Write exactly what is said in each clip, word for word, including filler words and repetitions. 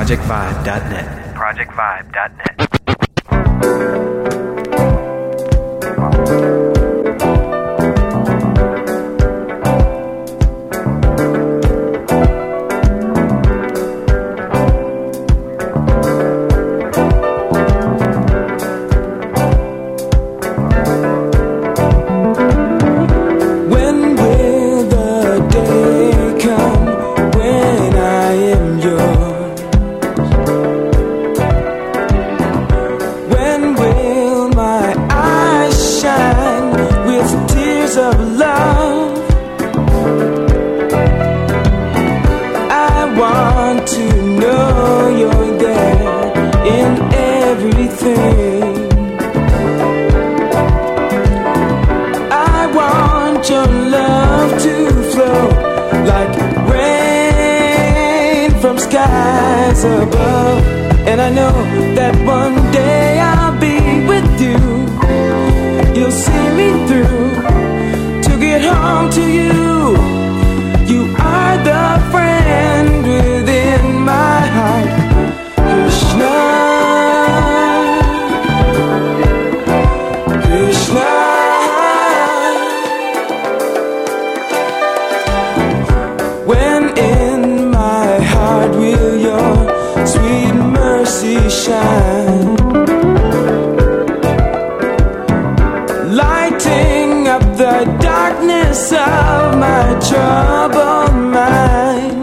project vibe dot net. project vibe dot net. Above, and I know that one day I'll be with you. You'll see me through to get home to you. You are the friend within my heart, Krishna, Krishna. When in my heart will your sweet mercy shine, lighting up the darkness of my troubled mind.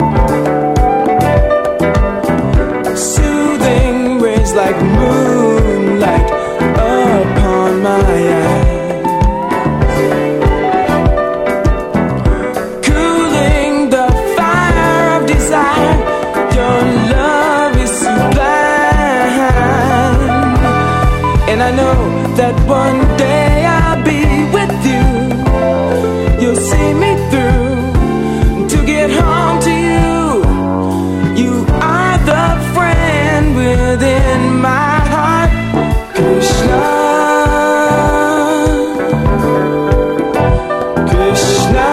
Soothing rays like moonlight upon my eyes, cooling the fire of desire. Your love is sublime, and I know that one day I'll be with you. You'll see me through to get home to you. You are the friend within my heart, Krishna, Krishna.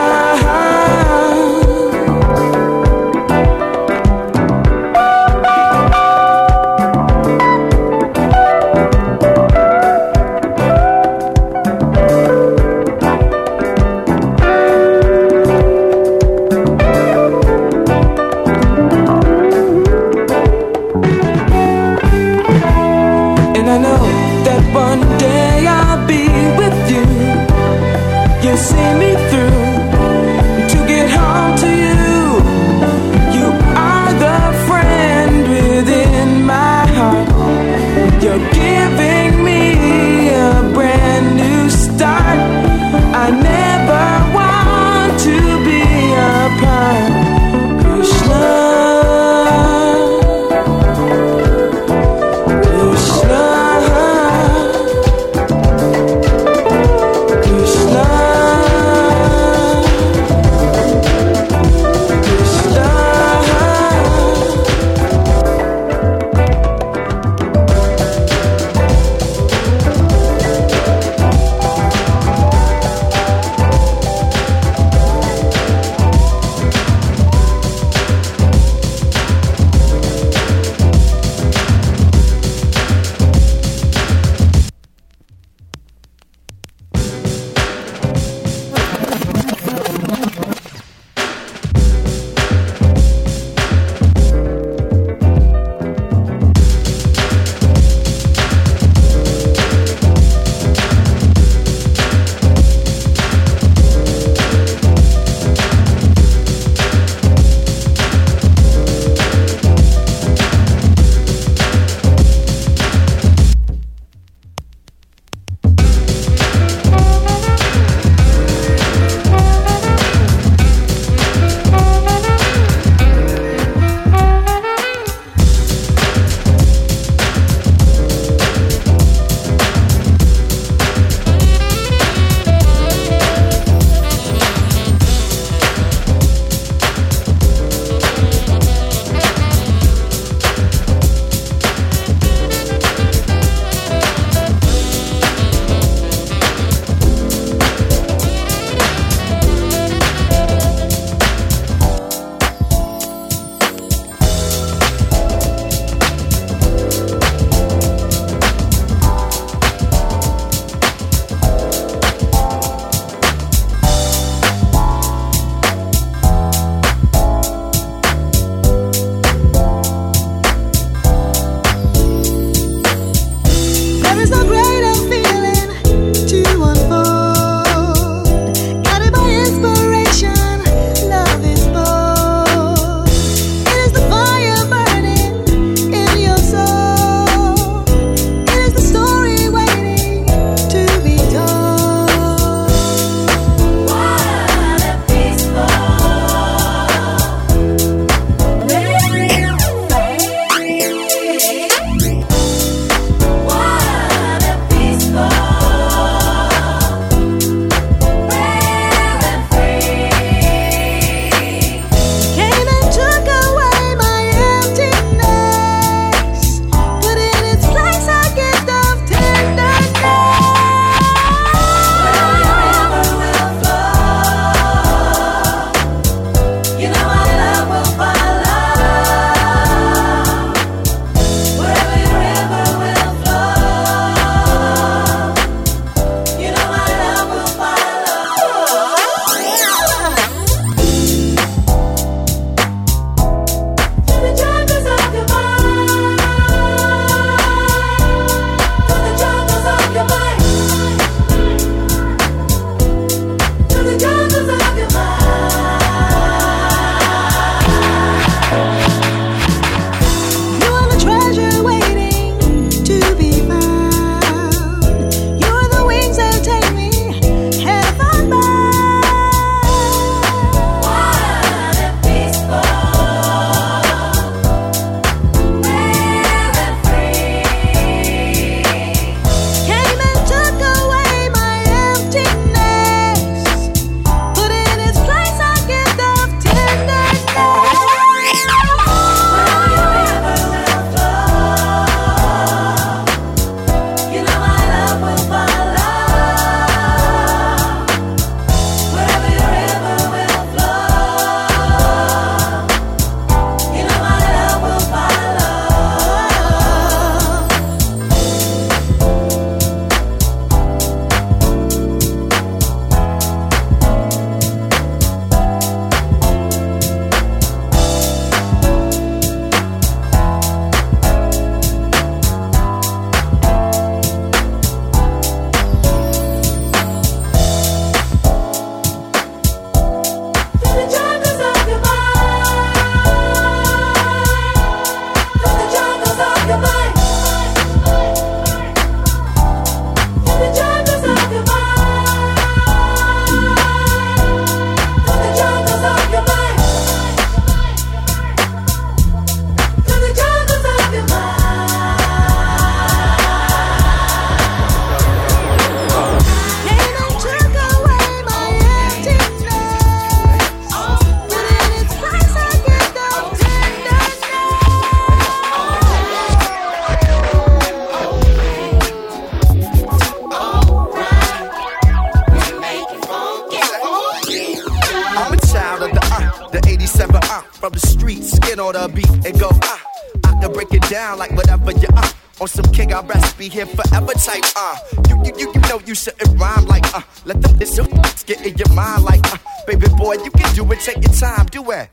uh, from the streets, skin on the beat and go, uh, I can break it down like whatever you, uh, on some king, I'd best be here forever type, uh, you, you, you, you know you shouldn't rhyme like, uh, let them this get in your mind like, uh, baby boy, you can do it, take your time, do it.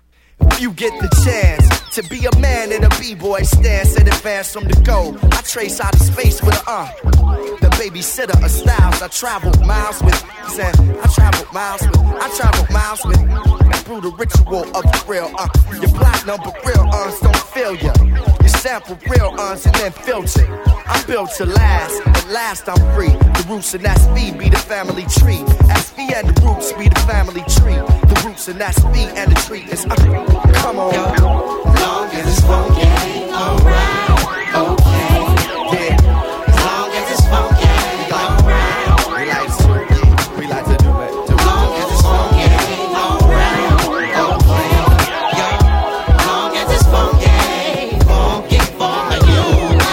You get the chance to be a man in a b-boy stance in advance from the goal. I trace out of space with a uh, the babysitter of styles. I travel miles with, said I travel miles with, I travel miles with. Through the ritual of the real uh, your platinum but real uns don't fail ya. You sample real uns and then filter. I'm built to last, at last I'm free. The roots and that's me be the family tree. S V and the roots be the family tree. The roots and that's me and the tree is uh, come on. Yo, long as it's funky, alright, okay. Yeah, as long as it's funky, alright. We like to, yeah, we like to do it. Do as long as it's funky, alright, okay. Yo, as long as it's funky, funky for you.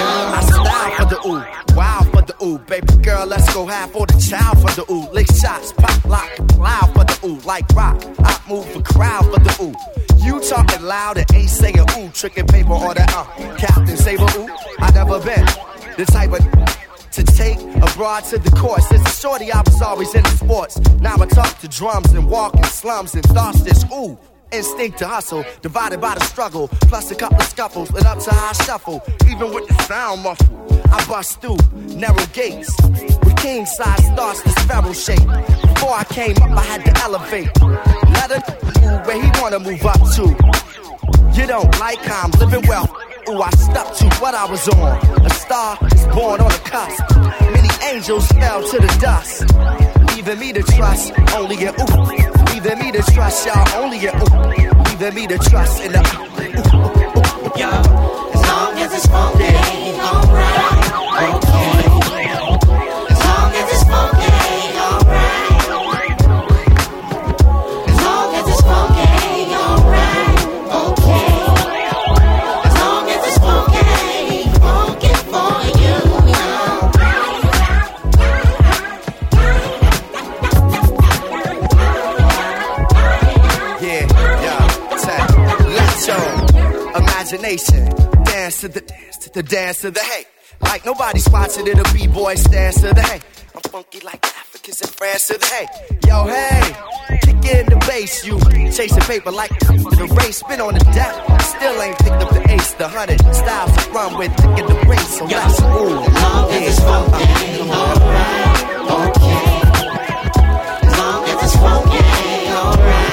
I style for the ooh, wow for the ooh, baby girl, let's go half for the child for the ooh. Lick shots, pop, lock, loud for the ooh, like rock. I move the crowd for the ooh. You talking loud and ain't saying ooh, tricking paper or that uh, Captain Saber ooh. I never been the type of to take a broad to the court. Since a shorty, I was always into sports. Now I talk to drums and walk in slums and thoughts this ooh. Instinct to hustle, divided by the struggle. Plus a couple of scuffles, and up to how I shuffle. Even with the sound muffled, I bust through narrow gates. With king size thoughts, this feral shape. Before I came up, I had to elevate. Let him move where he wanna move up to. You don't like how I'm living well. Ooh, I stuck to what I was on. A star is born on the cusp. Many angels fell to the dust. Leaving me to trust only in ooh. Leaving me to trust y'all only in ooh. Leaving me to trust in the ooh, ooh, ooh, ooh. Yo, as long as it's funky, alright, okay. As long as it's funky, alright. As long as it's funky, alright, okay. As long as it's funky, funky for you. Imagination, dance to the dance to the dance to the hey. Like nobody's watching it, a b-boy stance to the hey. I'm funky like Africans in France to the hey. Yo, hey, kick in the bass, you chasing paper like the race. Been on the deck, still ain't picked up the ace. The hundred styles to run with, thick in the race. So let's ooh, as long as it's funky, alright, okay. As long as it's funky, alright.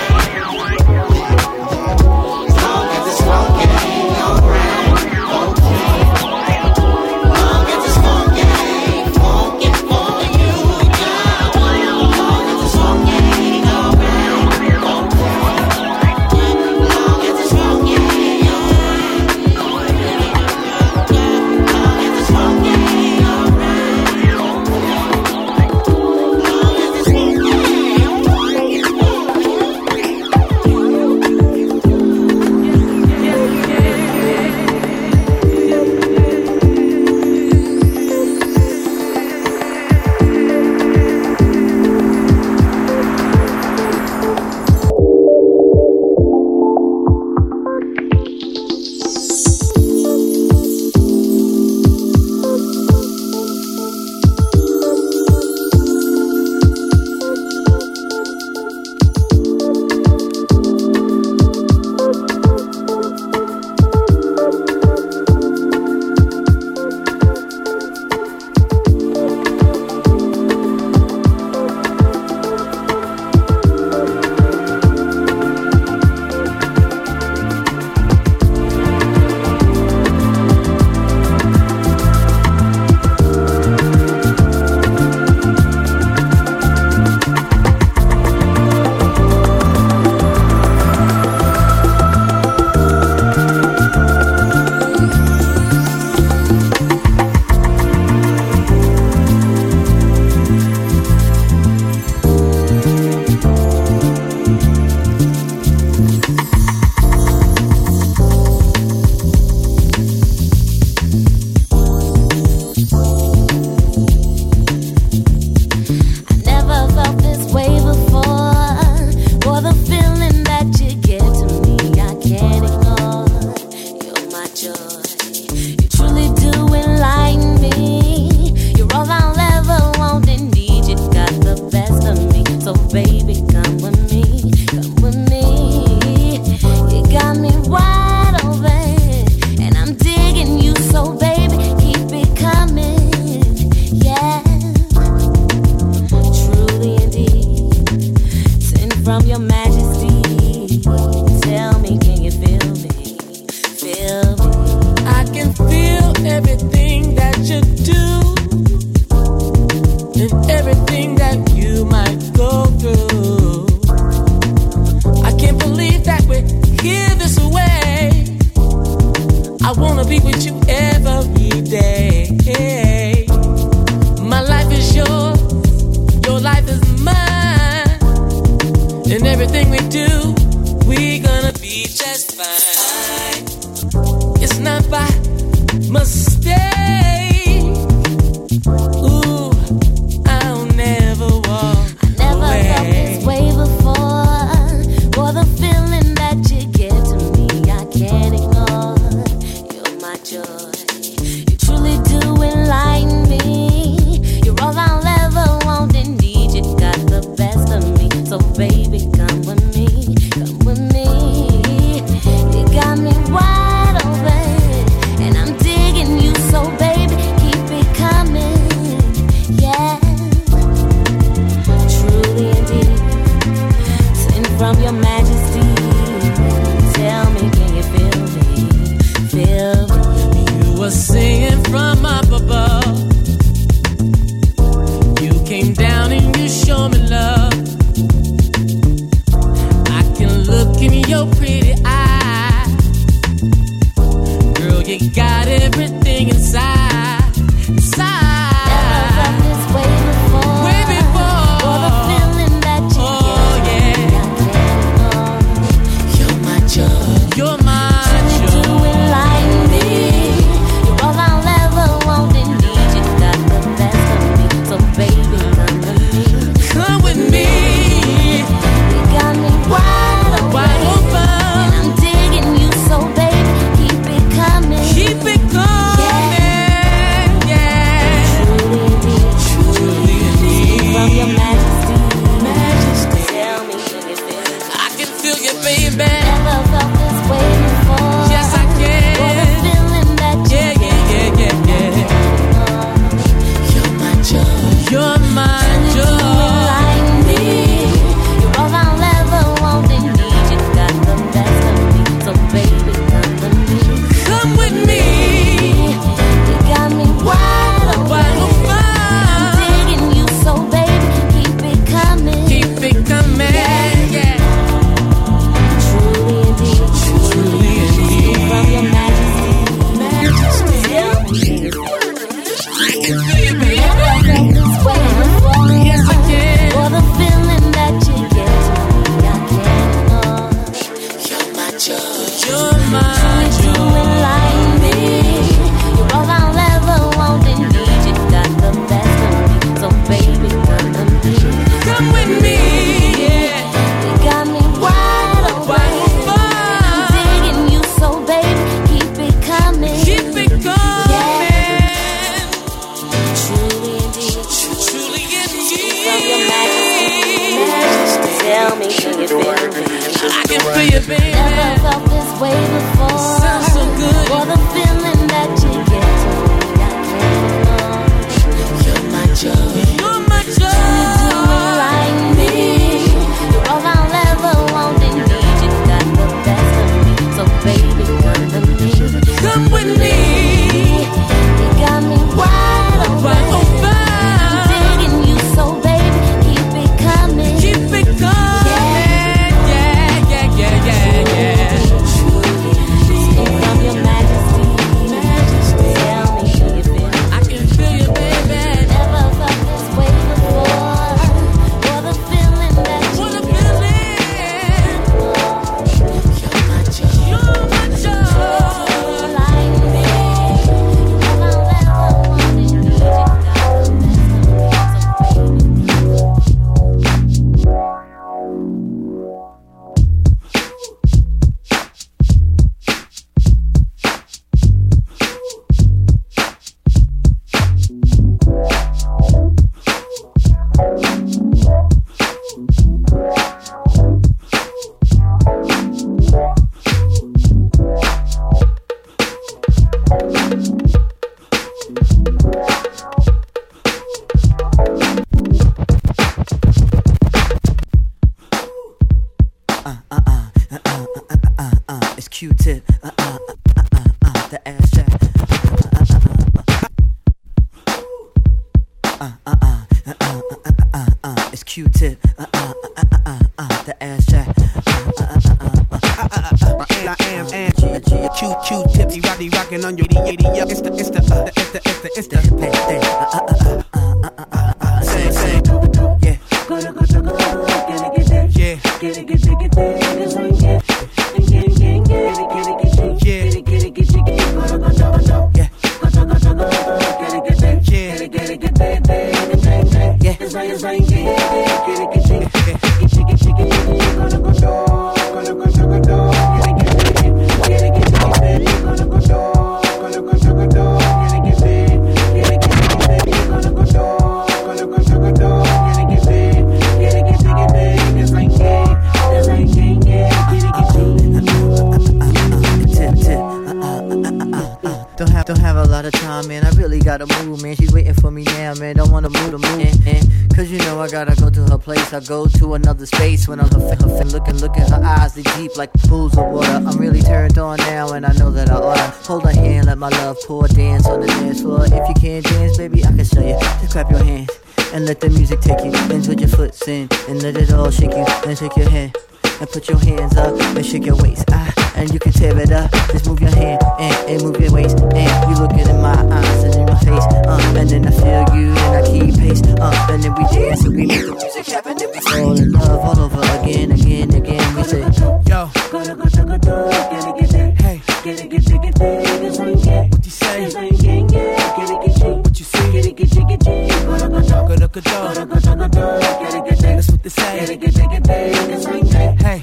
be just fine. It's not by mistake. Ooh, I'll never walk I never away. felt this way before. For the feeling that you give to me, I can't ignore. You're my joy. You truly do enlighten me. You're all I'll ever want and need. You got the best of me. So baby, come with me. Come with me. You got me wide open. And I'm digging you, so baby, keep it coming. Yeah. Truly indeed. Sent from your majesty. Tell me, can you feel me? Feel me. You were singing from up above. You came down and you showed me love. I can look in your pretty eyes. Girl, you got everything inside. Inside. Never felt this way before. Way before. For the feeling that you Oh, give yeah. me, I can't ignore. You're my joy. You're my You joy. do enlighten me. You're all I'll ever want and need. You got the best of me. So baby, come with me. Come with me. You got me wide open. Wide open. And I'm digging you, so baby, keep it coming. Keep it coming. Yeah. Truly indeed. Truly indeed. From your majesty. Majesty. Tell me, can you feel me? I can feel you, baby. Never felt this way before. Yes, I can. For the feeling that you Yeah, yeah, yeah, yeah, yeah. You're my joy. You're my joy. Enlighten me. You're all I'll ever want and need. You got the best of me. So baby, come with me. Come with me. You got me wide open. Wide open. I'm digging you, so baby, keep it coming. Keep it coming. Yeah. Truly indeed. Truly indeed. From your majesty. Majesty. I can feel you, baby. Never felt this way before. Yes, I can. For the feeling that you give to me, I can't ignore. You're my joy. You're my You joy. enlighten me. You're all I'll ever want and need. You got the best of me. So baby, come with me. Come with me. Yeah. You got me wide open. Wide open. I'm digging you, so baby, keep it coming. Keep it coming. Truly indeed. Truly From your indeed. majesty. Tell me, can you feel me? I can feel you, baby. Never felt this way before. Sounds so good. For the feeling that you give to me, I can't ignore. You're my joy. You're my joy. Enlighten me. You're all I'll ever want and need. You got the best of me. So baby, come with me. Come with me. You got me wide open. Wide open. I'm digging you, so baby, keep it coming. Keep it coming. Yeah, yeah, yeah, yeah, yeah. From your majesty. Majesty. Tell me, can you feel me? I can feel you, baby. Never felt this way before. For the feeling that you What a give. feeling. You're my joy. You're my joy. Enlighten me. You're all I'll ever want and need. You got the best of me. So baby, It's Q-Tip, uh, uh, uh, uh, uh, the ass jack. Uh, uh, uh, uh, uh, uh, uh, uh, uh, it's Q-Tip, uh, uh, uh, uh, uh, uh, the ass jack. Uh, uh, uh, uh, uh, uh, uh, And I am and Q Q Q tipsy roddy rocking on your eighty up. It's the it's the uh, it's the it's the it's the hey, hey, uh, uh, uh, uh, uh, uh, uh, say say yeah. yeah. lot of time, man. I really gotta move, man. She's waiting for me now, man. Don't wanna move to move, and, and, cause you know I gotta go to her place. I go to another space when I'm her, her, her looking, looking. Her eyes, they deep like pools of water. I'm really turned on now, and I know that I oughta hold her hand, let my love pour, dance on the dance floor. If you can't dance, baby, I can show you. Just clap your hands and let the music take you. Then put your foot in and let it all shake you. Then shake your head and put your hands up and shake your waist. Ah, and you can tear it up. Just move your hand and, and move your waist. And you looking in my eyes and in my face. Uh, and then I feel you and I keep pace. Uh, and then we dance and we make the music happen. And we fall in love all over again, again, again. We say, yo, hey, what you say? What you see? That's what they say. Hey,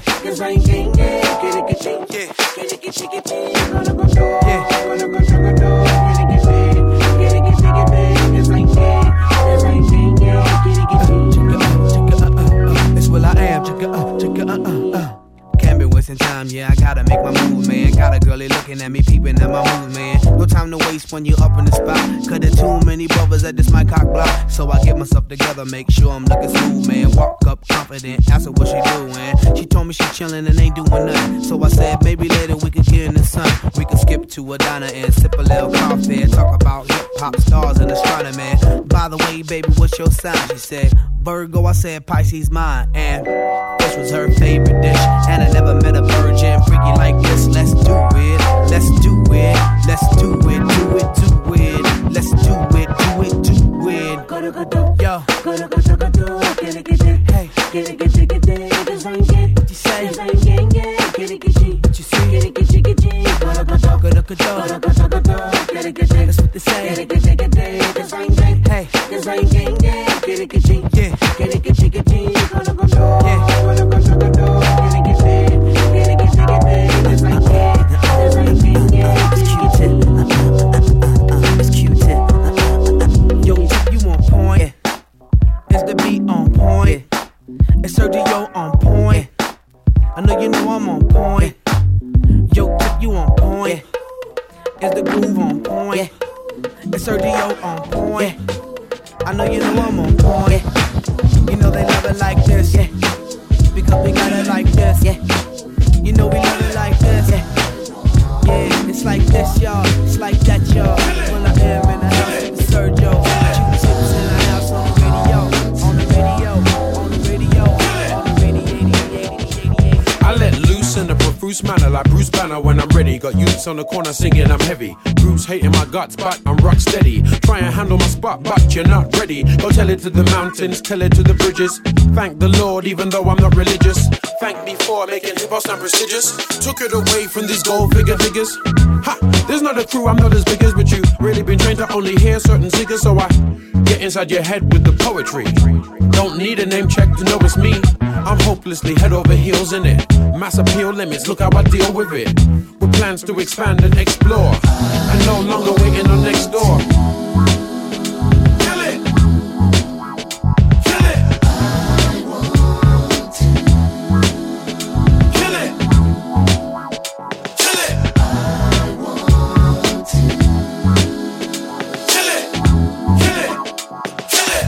it's what I am. Can't be wasting time, yeah, I gotta make my move, man. Got a girlie looking at me, peeping at my moves, man. No time to waste when you up in the spot. Cause there's too many brothers at this my cock block. So I get myself together, make sure I'm looking smooth, man. Walk up confident, ask her what she doing. She told me she chillin' and ain't doing nothing. So I said, maybe later we could get in the sun. We could skip to a diner and sip a little coffee. Talk about hip-hop stars and astronomy, man. By the way, baby, what's your sign? She said, Virgo. I said, Pisces mine. And this was her favorite dish. And I never met a virgin freaky like this. Let's do it, let's do it, let's do it, do it, do it. Let's do it, do it, do it. Yo, hey, what you say? What you see? That's what they say. Hey, It's Q-tip. Yo, you on point. It's the beat on point. It's Sergio on point. I know you know I'm on point. Yo, you on point. It's the groove on point. It's Sergio on point. I know you know I'm on point. You know they love it like this, yeah. Because we got it like this, yeah. You know we love it like this, yeah. Yeah, it's like this, y'all. It's like that, y'all. When I am in the house with Sergio, chips in the house on the radio, on the radio, on the radio, on the radio. I let loose in a profuse manner like Bruce Banner when I'm ready. Got youths on the corner singing I'm heavy. Bruce hating my guts, but I'm rock steady. Try and handle my spot, but you're not ready. Go tell it to the mountains, tell it to the bridges. Thank the Lord, even though I'm not religious. Thank me for making hip hop sound prestigious. Took it away from these gold figure figures. Ha! There's not a crew, I'm not as big as, but you really been trained to only hear certain ziggers. So I get inside your head with the poetry. Don't need a name check to know it's me. I'm hopelessly head over heels in it. Mass appeal limits, look how I deal with it. With plans to expand and explore. And no longer waiting on next door. Kill it! Kill it! Kill it! Kill it! Kill it! Kill it! Kill it!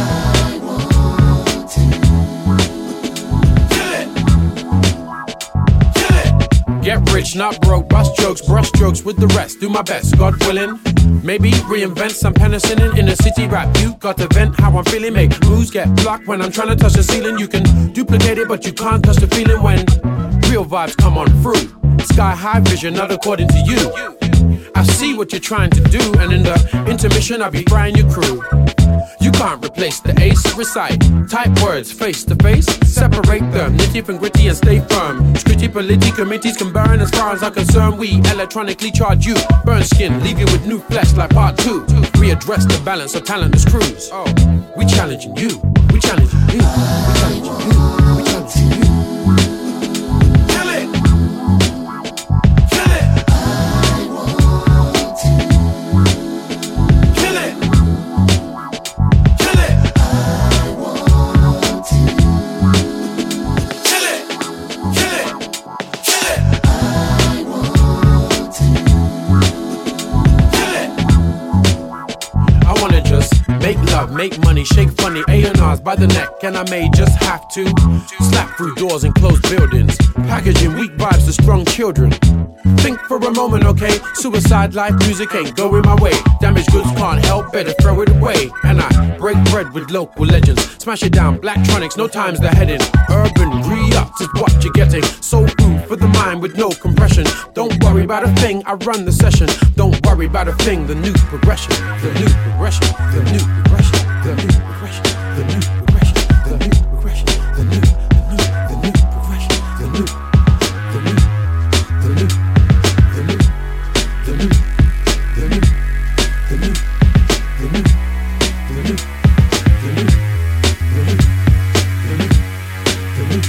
Kill it! Get rich, not broke, bust jokes, brush strokes with the rest. Do my best, God willing. Maybe reinvent some penicillin in a city rap. You got to vent how I'm feeling. Make moves get blocked when I'm trying to touch the ceiling. You can duplicate it, but you can't touch the feeling when real vibes come on through. Sky high vision, not according to you. I see what you're trying to do, and in the intermission, I'll be frying your crew. You can't replace the ace. Recite type words face to face. Separate them, nitty and gritty and stay firm. Scritty polity committees can burn as far as I'm concerned. We electronically charge you. Burn skin, leave you with new flesh like part two. Readdress the balance of talentless crews. Oh, we challenging you. We challenging you. We challenging you. We challenging you. Kill it. Kill it. Kill it. Kill it. Kill it. Kill it. Kill it. Kill it. make money, shake funny, A and R's by the neck, and I may just have to slap through doors and close buildings, packaging weak vibes to strong children. Think for a moment, okay? Suicide life music ain't going my way. Damaged goods can't help, better throw it away. And I break bread with local legends, smash it down, Blacktronics, no time's the heading. Urban re-ups is what you're getting. Soul food for the mind with no compression. Don't worry about a thing, I run the session. Don't worry about a thing, the new progression, the new progression, the new progression, the new progression, the new progression, the new progression, the new, the new, the new progression, the new, the new, the new, the new, the new, the new, the new, the new, the new, the new, the new, the new, the new, the new, the new.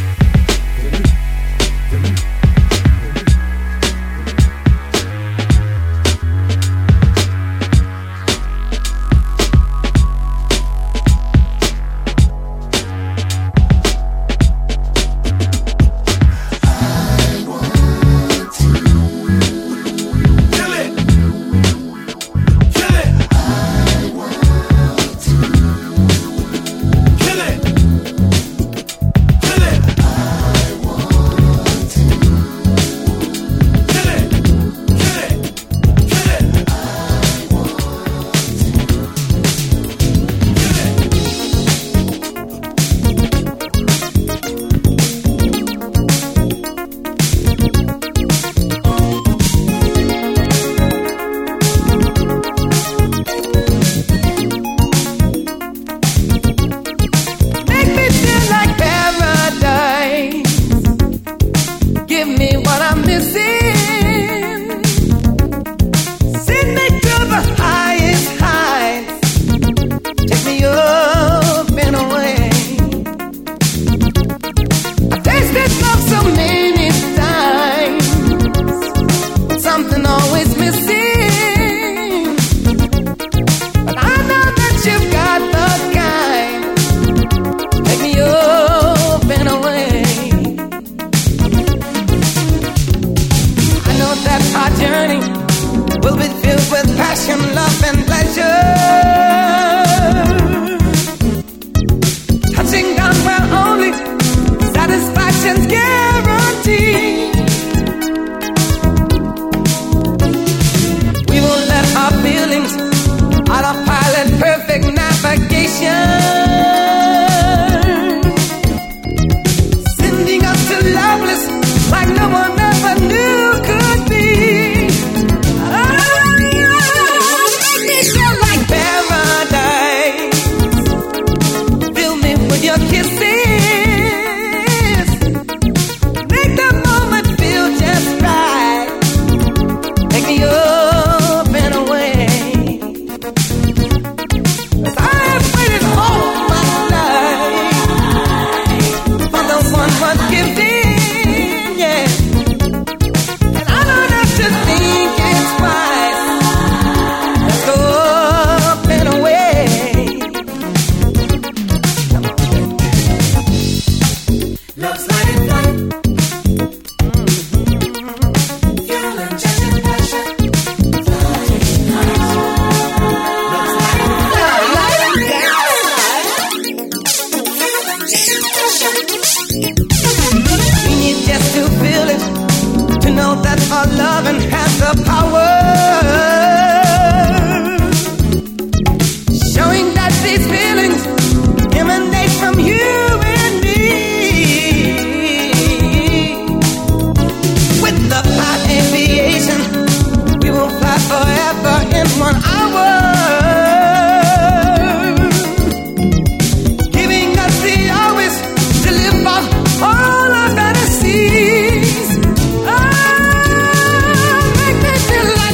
All I gotta see is, oh, make me feel like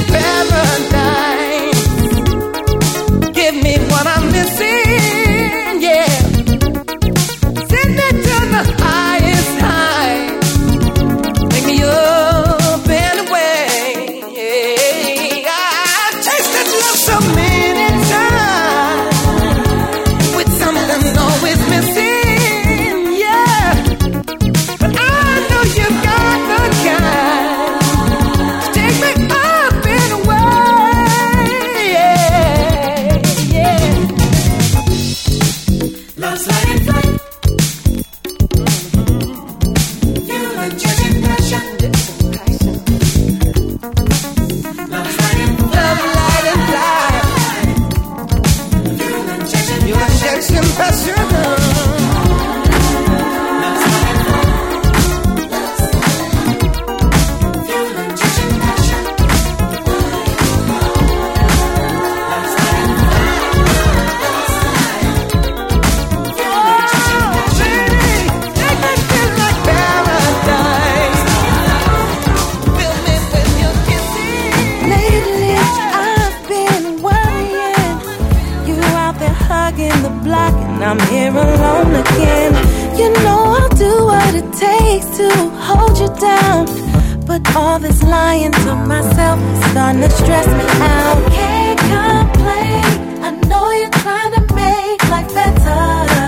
to hold you down, but all this lying to myself is starting to stress me out. Can't complain, I know you're trying to make life better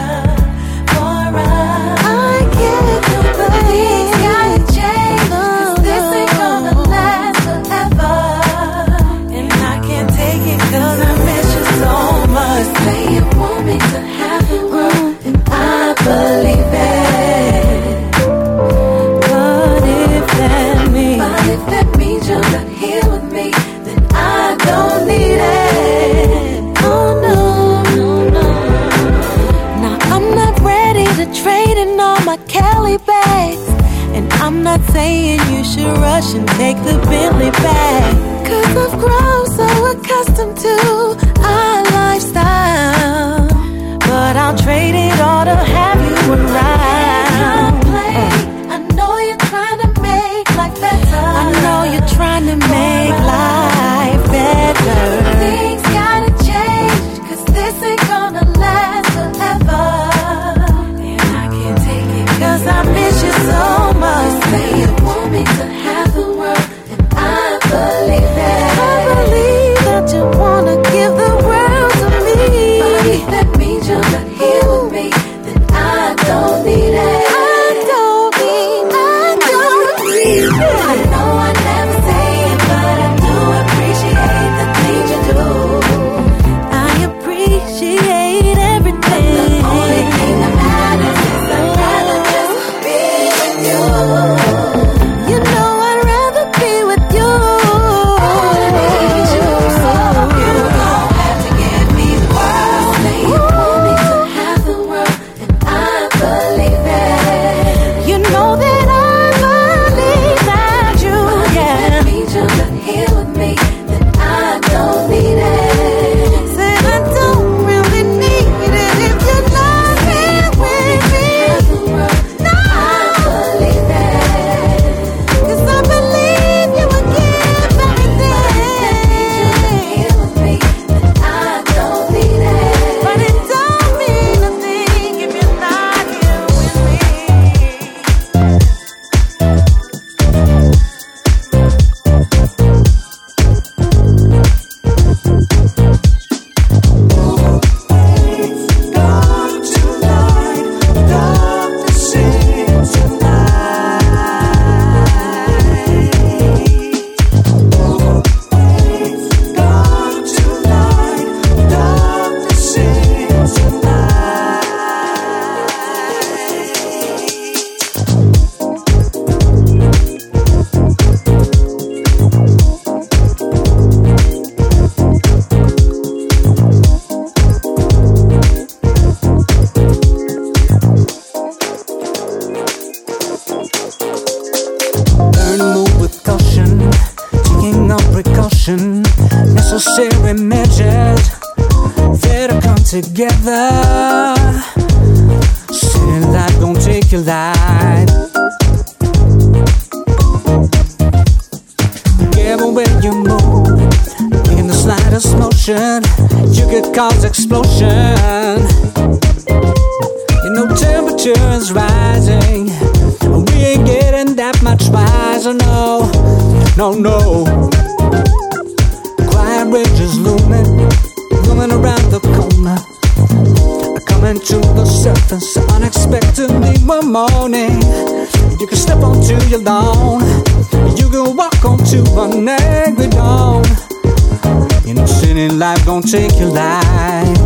for us. I can't complain, gotta change, 'cause this ain't gonna last forever. And I can't take it 'cause I miss you so much. Say you want me to have the world, and I believe it. But if that means, but if that means you're not here with me, then I don't need it. Oh no, no, no. Now I'm not ready to trade in all my Cali bags, and I'm not saying you should rush and take the Bentley back, 'cause I've grown so accustomed to our lifestyle. But I'll trade it all to have you around. I know you're trying to make life better. I know you're trying to make life better. Things gotta change, 'cause this ain't gonna last forever. And I can't take it 'cause I miss you so much. Say you want me to have the world, and I believe it. I believe that you wanna give the world to me. But if that means you're not here with me, then I don't need it. I don't need, I don't need it. I know I never say it, but I do appreciate the things you do. I appreciate everything. But the only thing that matters is I'd rather just be with you. You know I'd rather be with you. I need you, so you gon' have to give me the world. Say you want me to have the world, and I believe it. You know that I believe that you, yeah. If that means you're not here with me, then I don't need it. Say I don't really need it if you're not here with me. No, I believe it, 'cause I believe you would give everything. Here with me, then I don't need it. But it don't mean a thing if you're not here with me. Learn to move with caution, taking no precaution. Necessary measures that come together. City life gon' take your life. Careful when you move, in the slightest motion, you could cause explosion. You know temperature is rising, we ain't getting that much wiser, no, no, no. Quiet ridges looming, looming around the corner, coming to the surface unexpectedly one morning. You can step onto your lawn, you can walk onto an angry dawn. You know city life gon' take your life.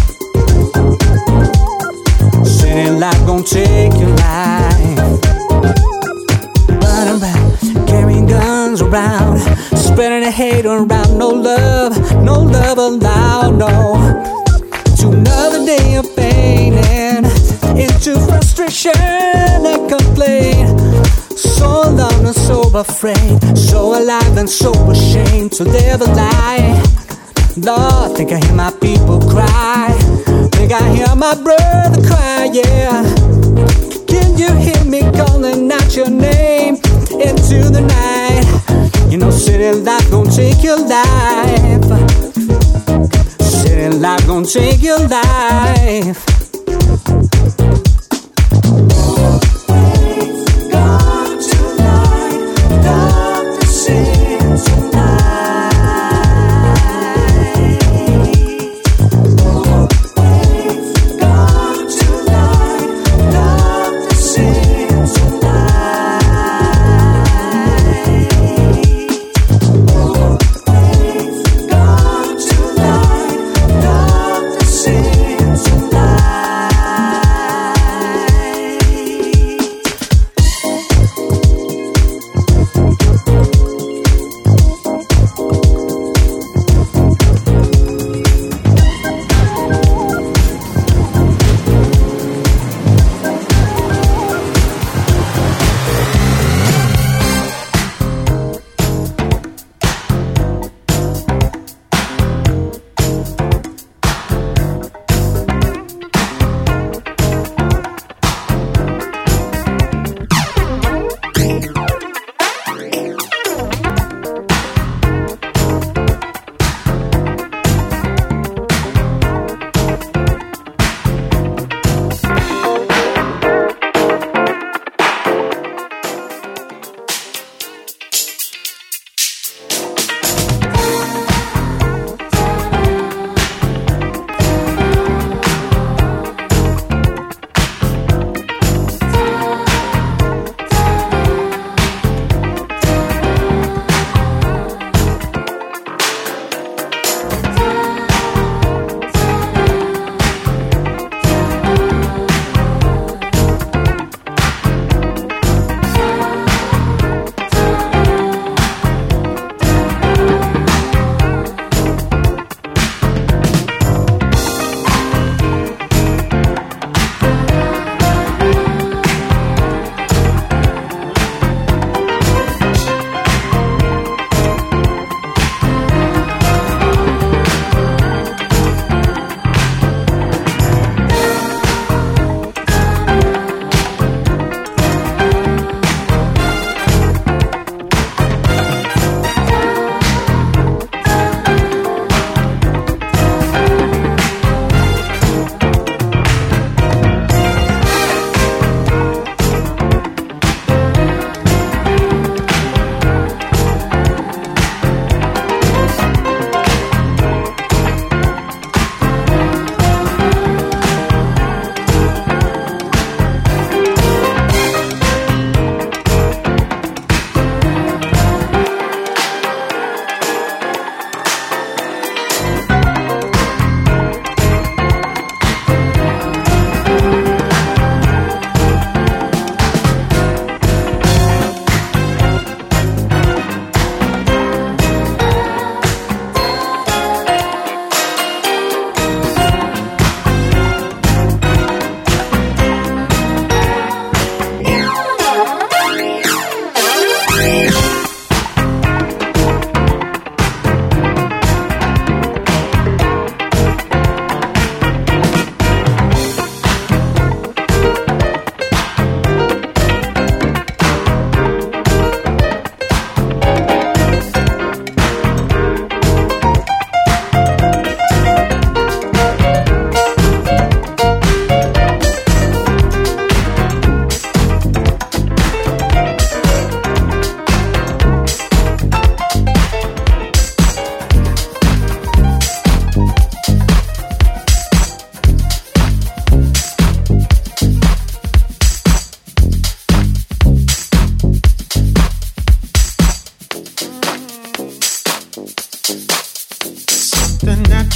City life gon' take your life. Running around, carrying guns around, spreading the hate around. No love, no love allowed, no. To another day of pain and into frustration and complaint. So alone and so afraid, so alive and so ashamed to live a lie. Lord, think I hear my people cry, think I hear my brother cry, yeah. Can you hear me calling out your name into the night? You know city life gon' take your life. City life gon' take your life. Always gone.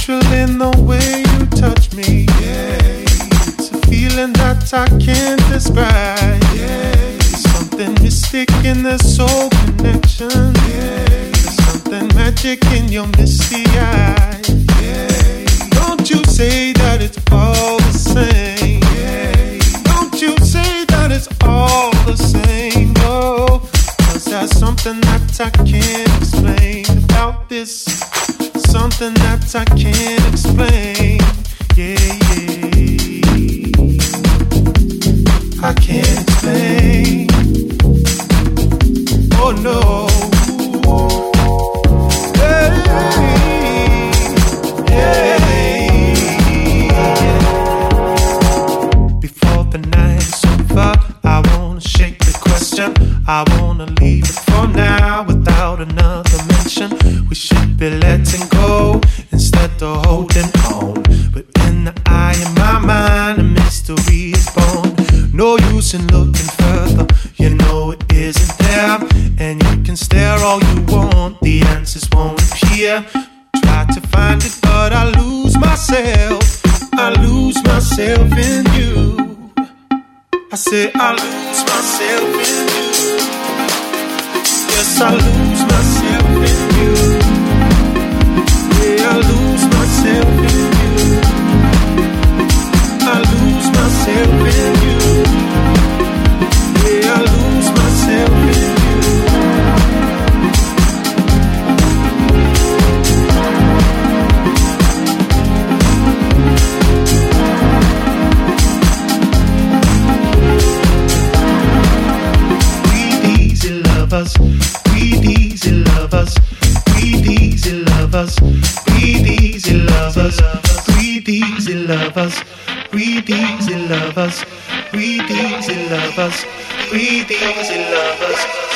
natural in the way you touch me. Yeah, it's a feeling that I can't describe. Yeah, there's something mystic in the soul connection. Yeah, there's something magic in your misty eyes. Yeah, don't you say that it's all the same. Yeah, don't you say that it's all the same. Oh, 'cause there's something that I can't explain about this. Something that I can't explain. Yeah, yeah. I can't explain. Oh no. Hey, yeah. Before the night is over, I wanna shake the question. I wanna leave it for now without another mention. We should be letting go instead of holding on. But in the eye of my mind, a mystery is born. No use in looking further, you know it isn't there. And you can stare all you want, the answers won't appear. Try to find it, but I lose myself. I lose myself in you. I say I lose myself in you. Yes, I lose myself in you. Yeah, I lose myself in you. I lose myself in you. Yeah, I lose myself in you. Lovers, breathe easy lovers, breathe easy lovers, breathe easy lovers, breathe easy lovers, breathe easy lovers, breathe easy lovers, breathe easy lovers.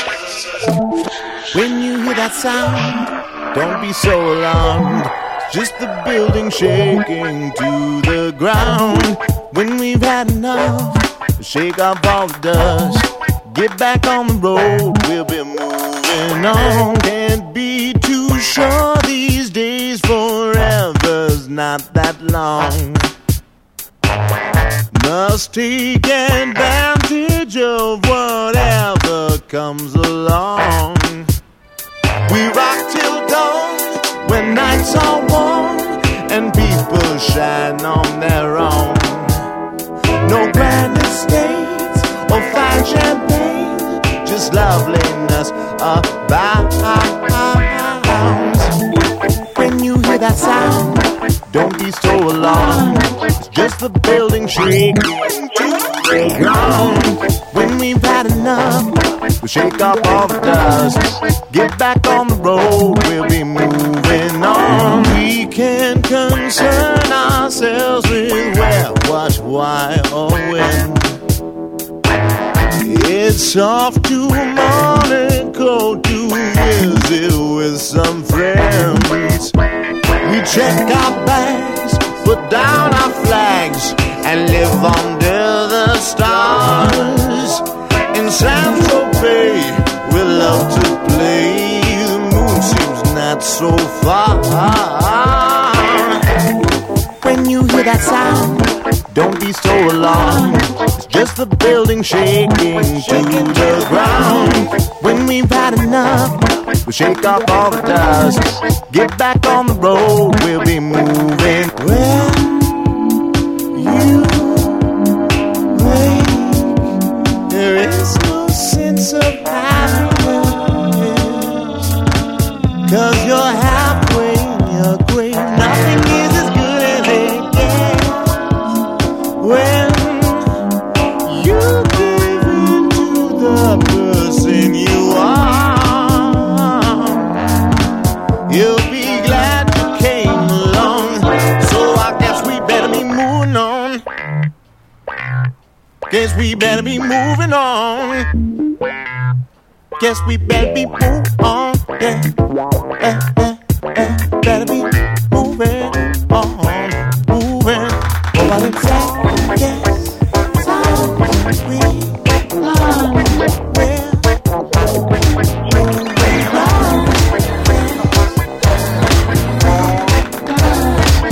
When you hear that sound, don't be so alarmed. Just the building shaking to the ground. When we've had enough, shake off all the dust. Get back on the road, we'll be moving on. Can't be too sure these days, forever's not that long. Must take advantage of whatever comes along. We rock till dawn when nights are warm and people shine on their own. No grand estates or fine champagne, just loveliness abounds. When you hear that sound, don't be so alarmed. It's just the building shaking to the ground. When we've had enough, we'll shake off all the dust. Get back on the road, we'll be moving on. We can concern ourselves with where, what, why, or when. It's off to Monaco to visit with some friends. We check our bags, put down our flags, and live under the stars. In Saint-Tropez, we love to play. The moon seems not so far. When you hear that sound, don't be so alarmed. It's just the building shaking to the ground. When we've had enough, we'll shake off all the dust. Get back on the road, we'll be moving. When you wake, there is no sense of happiness. 'Cause you're halfway, you're great. Nothing is as good as it gets. When you give in to the person you are, you'll be glad you came along. So I guess we better be moving on. Guess we better be moving on. Guess we better be moving on. Yeah, yeah, yeah, yeah. Better be moving on, moving. Oh, I didn't say yes. So we are where moving on.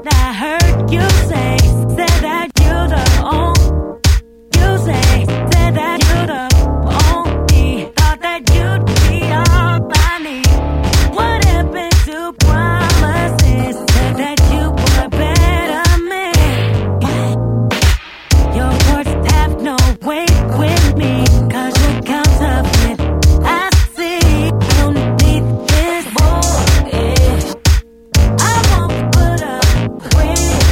I heard you say, said that you the only, you say, said that you the only, thought that you'd be all I need. What happened to promises? Said that you were a better man. Your words have no weight with me, 'cause you're counterfeit. I see, I don't need this bullshit. I won't put up with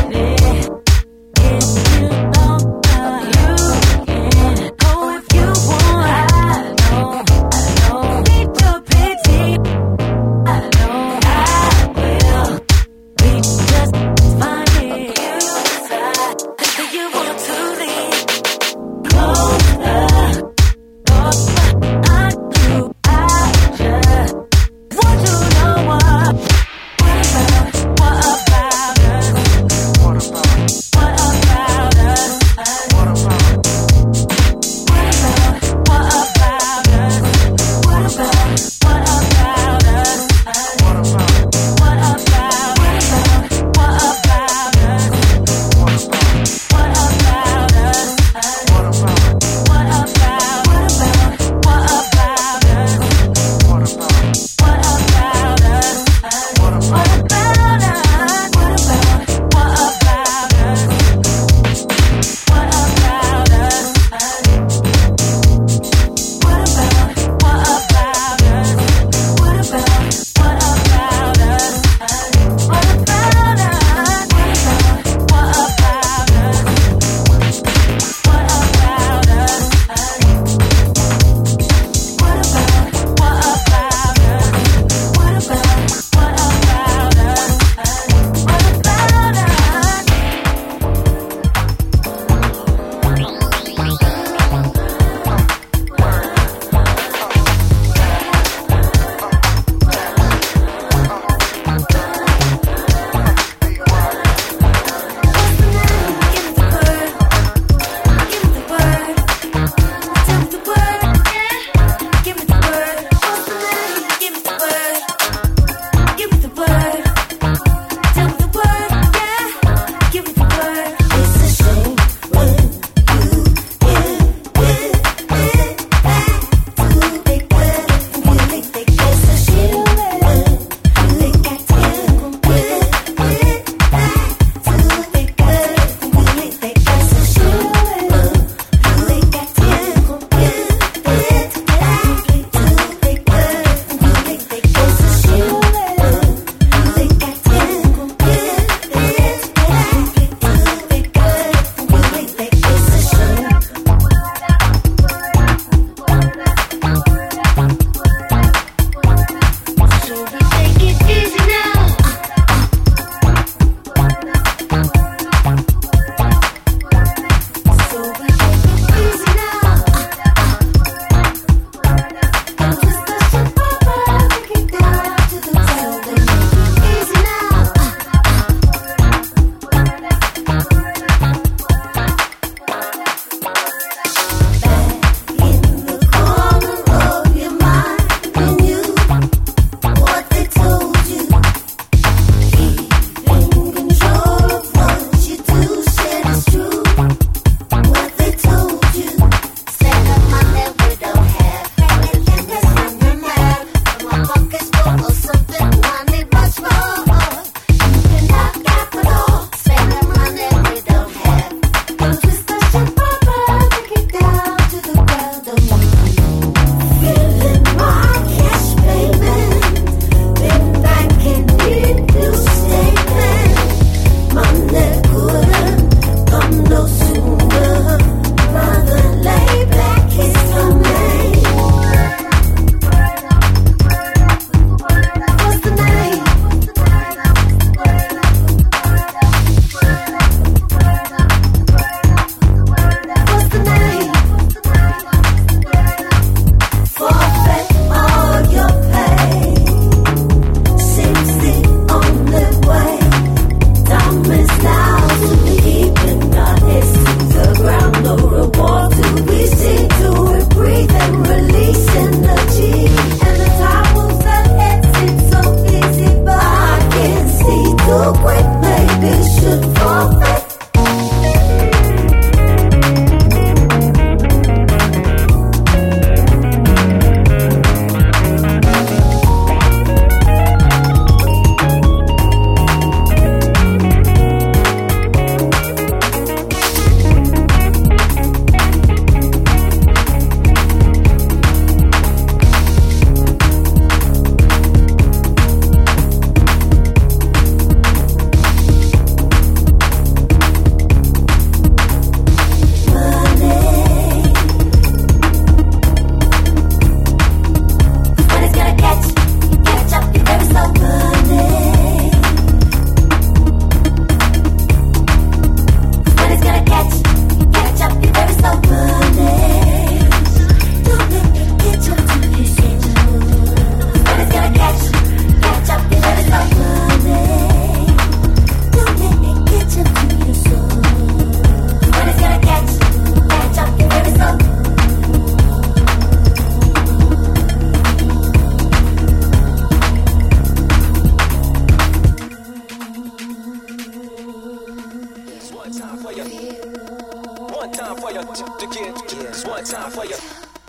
time for you. One time for you to get. Just one time for you.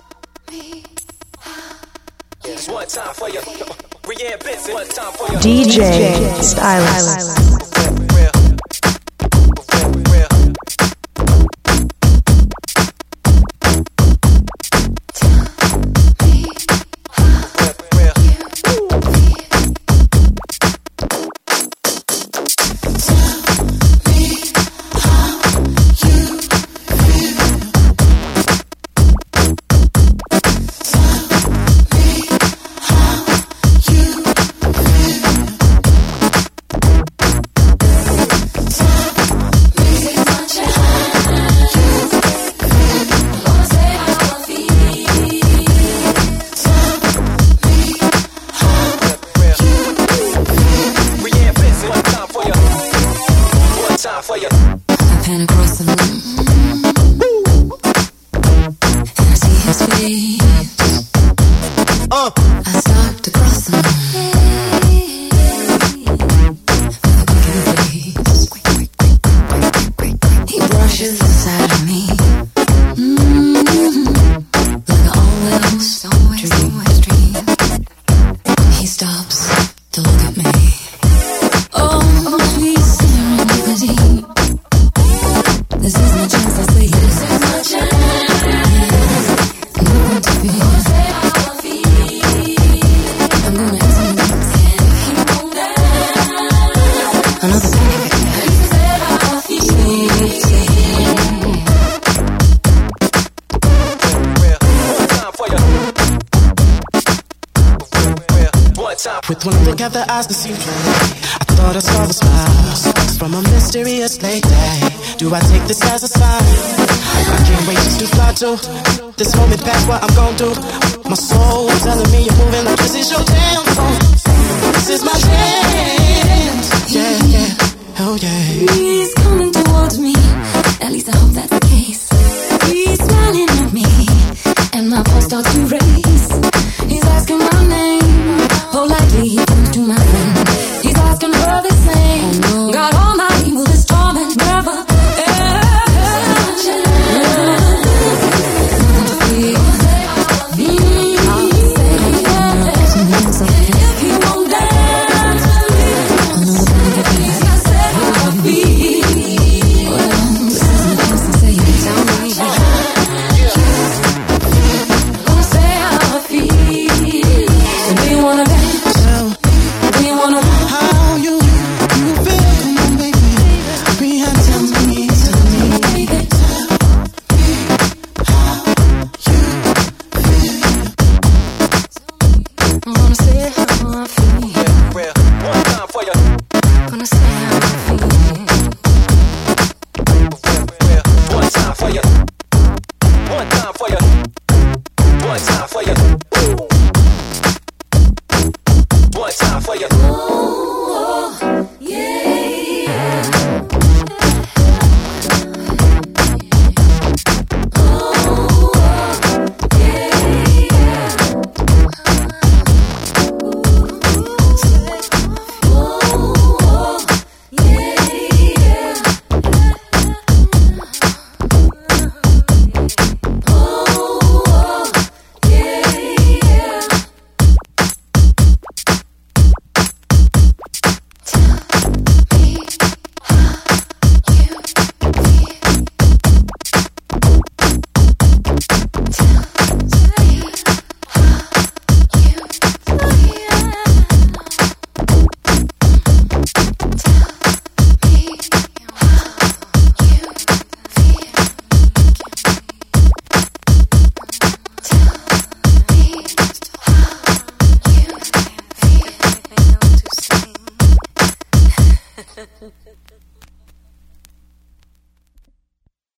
Just one time for you. Brianne Benson. One time for you. D J Stylus. With one look at the eyes that seem plain, I thought I saw the smiles from a mysterious late day. Do I take this as a sign? I can't wait just to fly to this moment past what I'm gon' do. My soul telling me you're moving like this is your damn phone. This is my chance. Yeah, yeah, oh yeah. He's coming towards me, at least I hope that's the case. He's smiling at me, and my pulse starts to race. He's asking my name. Politely he turns to my friend. He's asking her the same. Oh, no. Got all my evil, this torment never if he won't dance with me, I said how I feel. Well, this isn't just to say you tell me. I'm gonna say how I feel. So do you wanna dance?